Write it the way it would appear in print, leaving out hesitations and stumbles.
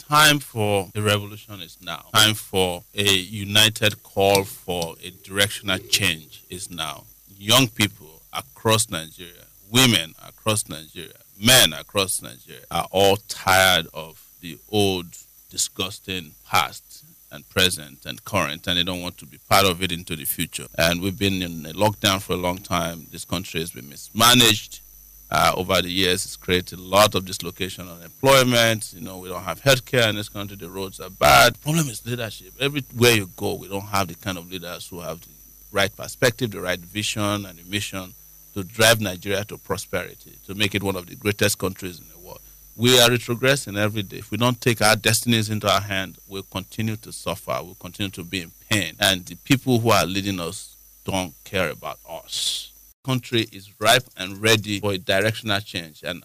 time for a revolution is now. Time for a united call for a directional change is now. Young people across Nigeria, women across Nigeria, men across Nigeria are all tired of the old, disgusting past and present and current, and they don't want to be part of it into the future. And we've been in a lockdown for a long time. This country has been mismanaged. Over the years, it's created a lot of dislocation on employment. We don't have healthcare in this country. The roads are bad. The problem is leadership. Everywhere you go, we don't have the kind of leaders who have the right perspective, the right vision and the mission to drive Nigeria to prosperity, to make it one of the greatest countries in the world. We are retrogressing every day. If we don't take our destinies into our hand, we'll continue to suffer. We'll continue to be in pain. And the people who are leading us don't care about us. Country is ripe and ready for a directional change. And